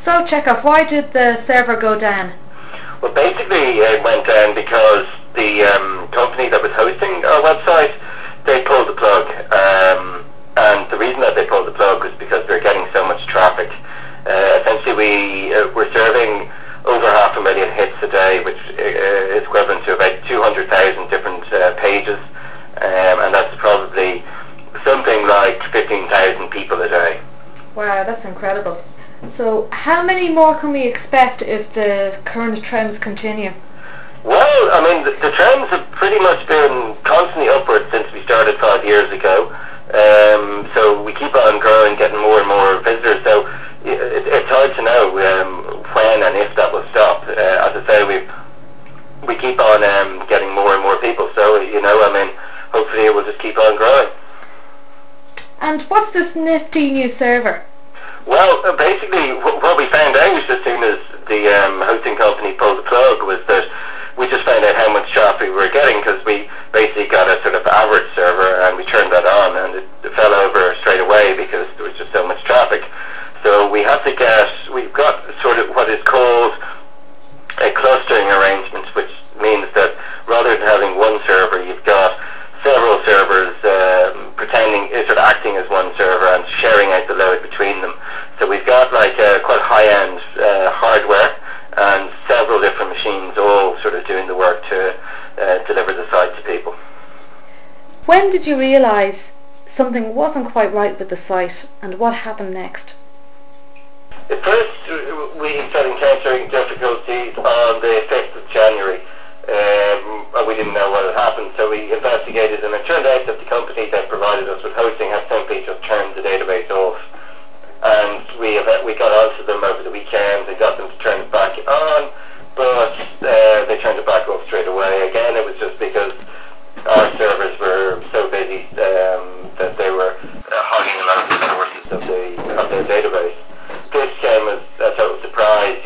So, Chekhov, why did the server go down? Well, basically it went down because the company that was hosting our website, they pulled the plug. And the reason that they pulled the plug was because they're getting so much traffic. Essentially, we're serving over 500,000 hits a day, which is equivalent to about 200,000 different pages. And that's probably something like 15,000 people a day. Wow, that's incredible. So how many more can we expect if the current trends continue? Well, I mean, the trends have pretty much been constantly upwards since we started 5 years ago. So we keep on growing, getting more and more visitors. So it's hard to know when and if that will stop. As I say, we keep on getting more and more people. So, hopefully it will just keep on growing. And what's this nifty new server? Well, basically, what we found out as soon as the hosting company pulled the plug was that we just found out how much traffic we were getting, because we basically got a sort of average server and we turned that on, and it fell over straight away because there was just so much traffic. So we've got sort of what is called a clustering arrangement, which means that rather than having one server, you've got several servers sort of acting as one server and sharing out the load between them. So we've got like quite high-end hardware and several different machines all sort of doing the work to deliver the site to people. When did you realise something wasn't quite right with the site, and what happened next? At first we started encountering difficulties on the 5th of January. We didn't know what had happened, so we investigated, and it turned out that the company that provided us with hosting had simply just turned the database off. And we got onto them over the weekend. They got them to turn it back on, but they turned it back off straight away. Again, it was just because our servers were so busy that they were hogging a lot of the resources of their database. This came as a total surprise.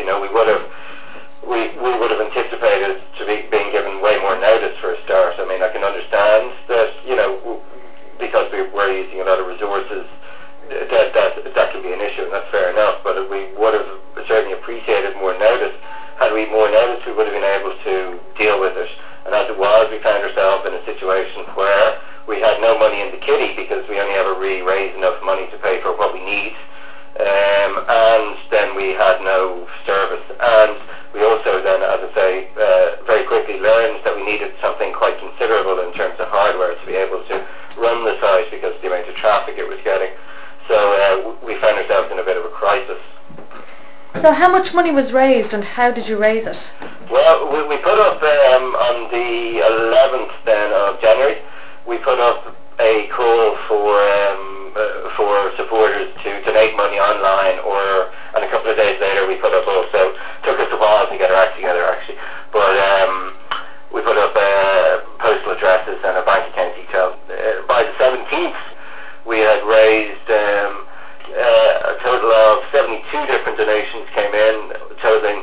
We would have anticipated to be being given way more notice for a start. I mean, I can understand that, because we were using a lot of resources, that could be an issue, and that's fair enough, but we would have certainly appreciated more notice. Had we more notice, we would have been able to deal with it. And as it was, we found ourselves in a situation where we had no money in the kitty, because we only ever really raised enough money to pay for what we need, and then we had no service. And we also then, as I say, very quickly learned that we needed something quite considerable in terms of hardware to be able to run the site, because of the amount of traffic it was getting. So we found ourselves in a bit of a crisis. So how much money was raised, and how did you raise it? Well, we put up on the 11th then of January, we put up a call for supporters to donate money online, and a couple of days later we put up also, took us a while to get our act together actually, but we put up postal addresses and a bank account detail. By the 17th we had raised a total of 72 different donations came in, totaling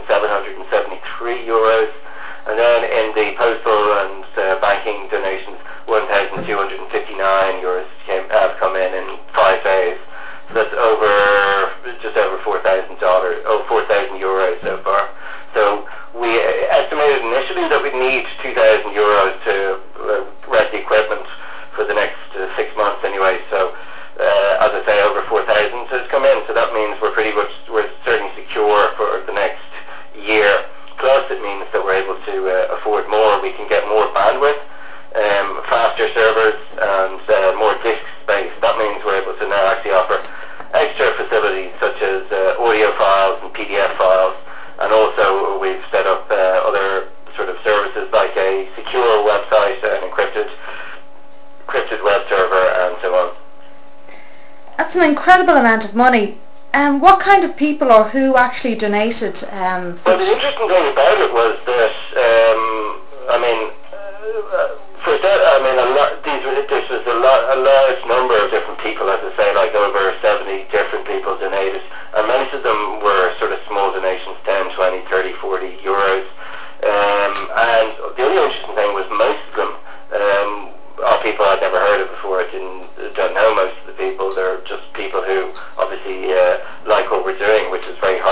€2,773, and then in the postal and banking donations, €1,259 have come in 5 days. So that's just over €4,000 so far. So we estimated initially that we'd need €2,000 to rent the equipment for the next 6 months anyway. So as I say, over 4,000 has come in. So that means we're certainly secure for the next year. Plus it means that we're able to afford more. We can get more bandwidth, faster servers, and more disk space. That means we're able to now actually offer extra facilities such as audio files and PDF files, and also we've set up other sort of services like a secure website, an encrypted web server, and so on. That's an incredible amount of money. What kind of people or who actually donated? Well, the interesting thing about it was that, this was a large number of different people, as I say, like over 70 different people donated, and most of them were sort of small donations, 10, 20, 30, 40 euros. And the other interesting thing was most of them are people I'd never heard of before. Don't know most of the people. They're just people who obviously like what we're doing, which is very hard.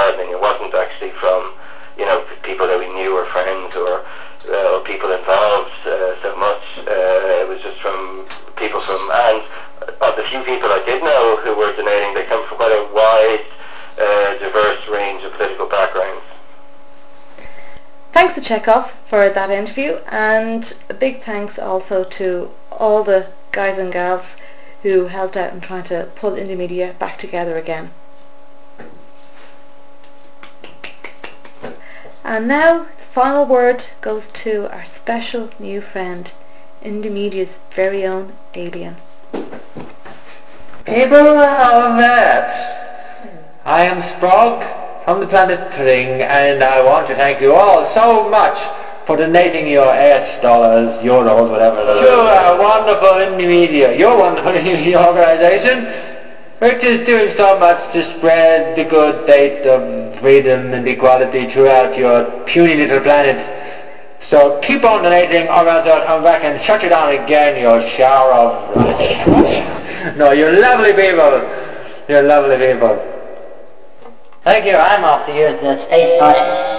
to Chekhov for that interview, and a big thanks also to all the guys and gals who helped out in trying to pull Indie Media back together again. And now the final word goes to our special new friend, Indie Media's very own Alien. People of Earth, I am Sprog from the planet Thring, and I want to thank you all so much for donating your Earth dollars, euros, whatever it is, to our wonderful Indie Media, your wonderful Indie Media organisation, which is doing so much to spread the good faith of freedom and equality throughout your puny little planet. So keep on donating, or else I'll come back and shut you down again, you shower of rubbish. No, you're lovely people. You're lovely people. Thank you. I'm off to use the space toilets.